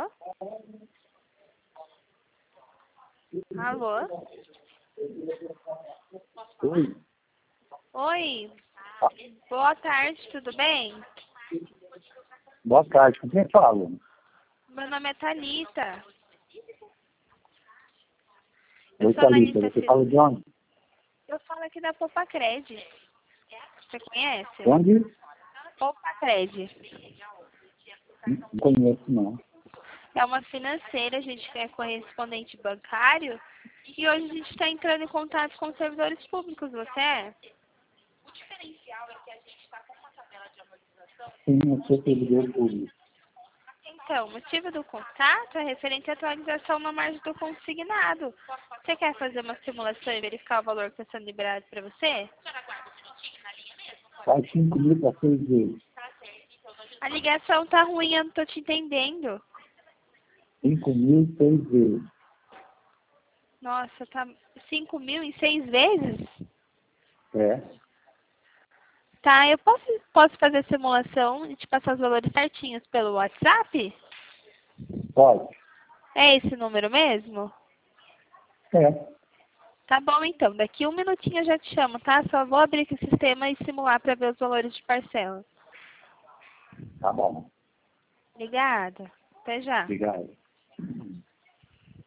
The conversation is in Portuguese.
Alô? Alô? Oi. Oi. Boa tarde, tudo bem? Boa tarde. Com quem fala? Meu nome é Thalita. Oi, Eu sou Thalita. analista Você fala de onde? Eu falo aqui da Popacred. Você conhece? Onde? Popacred. Não conheço, não. É uma financeira, a gente é correspondente bancário. E hoje a gente está entrando em contato com servidores públicos, você é? Sim, eu sou servidor público. Então, o motivo do contato é referente à atualização na margem do consignado. Você quer fazer uma simulação e verificar o valor que está sendo liberado para você? Faz 5 mil para 6 vezes. A ligação tá ruim, eu não tô te entendendo. 5 mil, 6 vezes. Nossa, tá 5 mil em 6 vezes? É. Tá, eu posso fazer a simulação e te passar os valores certinhos pelo WhatsApp? Pode. É esse número mesmo? É. Tá bom, então. Daqui 1 minutinho eu já te chamo, tá? Só vou abrir aqui o sistema e simular para ver os valores de parcela. Tá bom. Obrigada. Até já. Obrigado.